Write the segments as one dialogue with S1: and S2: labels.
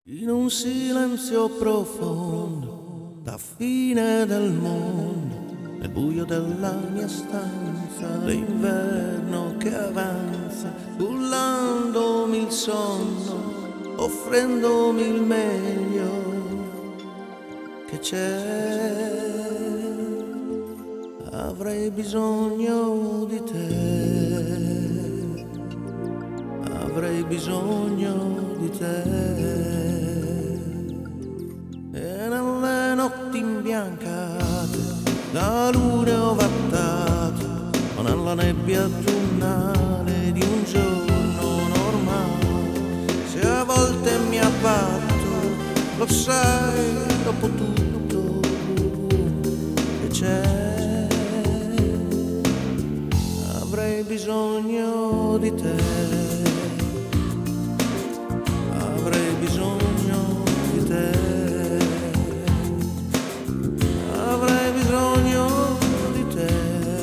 S1: In un silenzio profondo, da fine del mondo, nel buio della mia stanza, l'inverno che avanza, cullandomi il sonno, offrendomi il meglio che c'è. Avrei bisogno di te, avrei bisogno di te. E nelle notti imbiancate, da lune ovattate, o nella nebbia autunnale di un giorno normale, se a volte mi abbatto, lo sai, dopo tutto che c'è, avrei bisogno di te, avrei bisogno di te, avrei bisogno di te,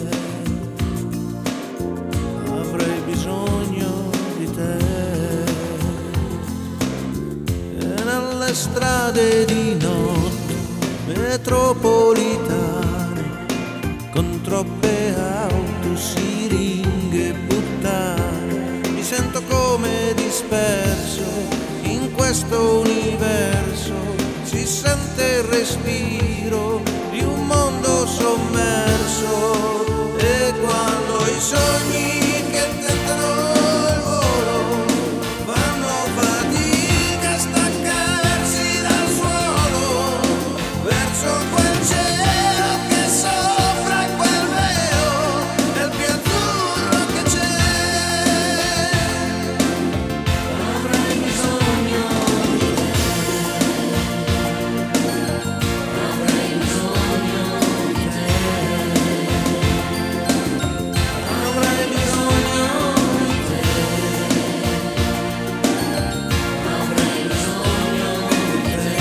S1: avrei bisogno di te. E nelle strade di notte metropolitane, con troppe auto, siringhe, puttane, mi sento come disperso in questo universo, si sente il respiro di un mondo sommerso. E quando i sogni che tentano il volo fanno fatica a staccarsi dal suolo, verso quel cielo che soffra quel velo del più azzurro che c'è, avrei bisogno di te, avrei bisogno di te, avrei bisogno di te, avrei bisogno di te.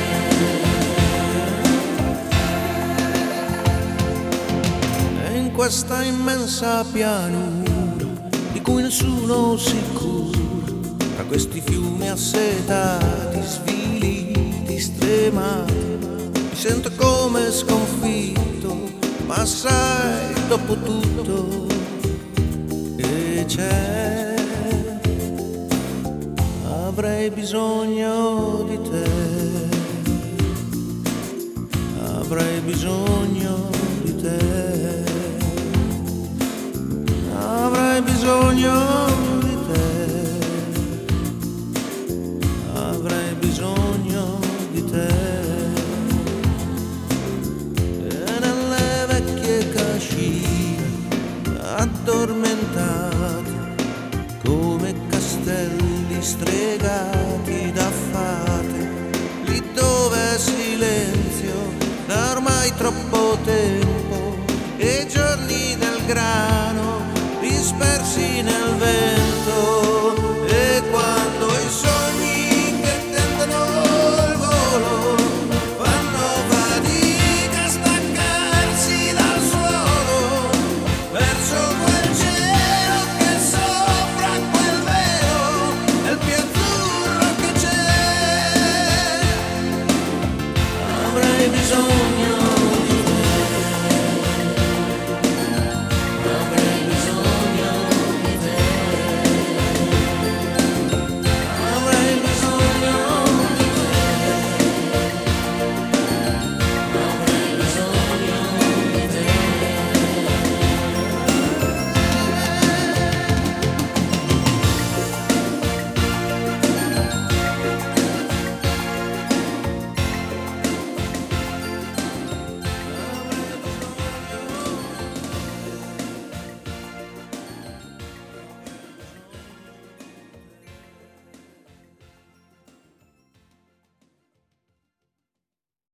S1: E in questa immensa pianura di cui nessuno si cura, tra questi fiumi assetati, sviliti, stremati, mi sento come sconfitto, ma sai, dopo tutto che c'è, avrei bisogno di te, avrei bisogno di te, avrei bisogno di te, avrei bisogno di te. E nelle vecchie cascine addormentate come castelli stregati da fate, lì dove è silenzio da ormai troppo tempo, e i giorni del grano dispersi nel vento